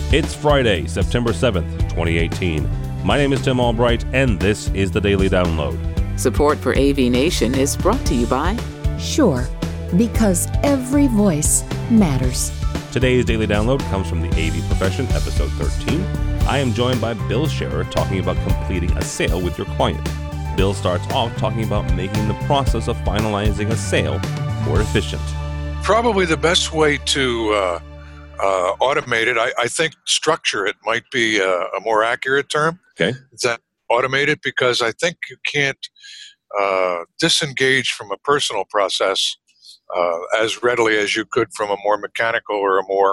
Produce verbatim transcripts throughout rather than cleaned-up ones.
It's Friday, September seventh, twenty eighteen. My name is Tim Albright, and this is the Daily Download. Support for A V Nation is brought to you by Sure, because every voice matters. Today's Daily Download comes from the A V Profession, episode thirteen. I am joined by Bill Scherer talking about completing a sale with your client. Bill starts off talking about making the process of finalizing a sale more efficient. Probably the best way to uh, uh, automate it, I, I think structure it might be a, a more accurate term. Okay. Is that automate it? Because I think you can't uh, disengage from a personal process uh, as readily as you could from a more mechanical or a more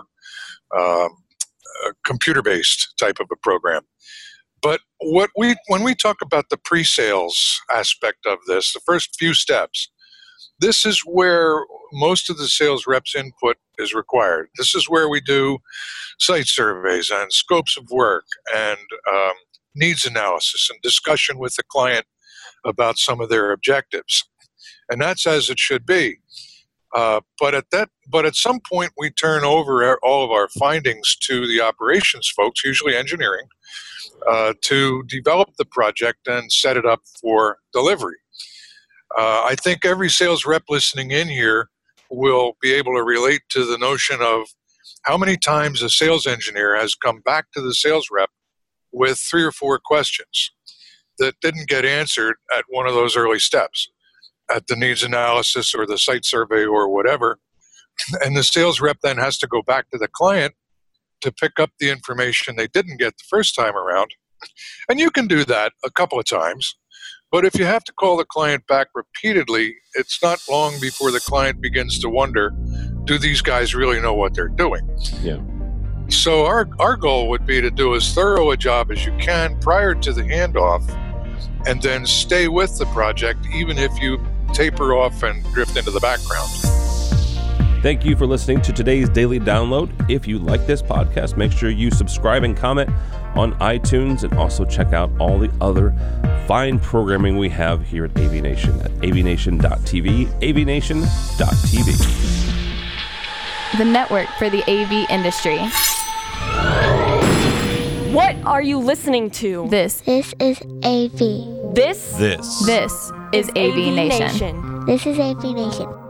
um, a computer-based type of a program. But what we when we talk about the pre-sales aspect of this, the first few steps, this is where most of the sales reps' input is required. This is where we do site surveys and scopes of work and um, needs analysis and discussion with the client about some of their objectives. And that's as it should be. Uh, but at that, but at some point, we turn over all of our findings to the operations folks, usually engineering, uh, to develop the project and set it up for delivery. Uh, I think every sales rep listening in here will be able to relate to the notion of how many times a sales engineer has come back to the sales rep with three or four questions that didn't get answered at one of those early steps, at the needs analysis or the site survey or whatever. And the sales rep then has to go back to the client to pick up the information they didn't get the first time around. And you can do that a couple of times. But if you have to call the client back repeatedly, it's not long before the client begins to wonder, do these guys really know what they're doing? Yeah. So our, our goal would be to do as thorough a job as you can prior to the handoff, and then stay with the project even if you taper off and drift into the background. Thank you for listening to today's Daily Download. If you like this podcast, make sure you subscribe and comment on iTunes, and also check out all the other fine programming we have here at A V Nation at a v nation dot t v, a v nation dot t v. The network for the A V industry. What are you listening to? This. This is A V. This. This. This is A V Nation. This is A V Nation.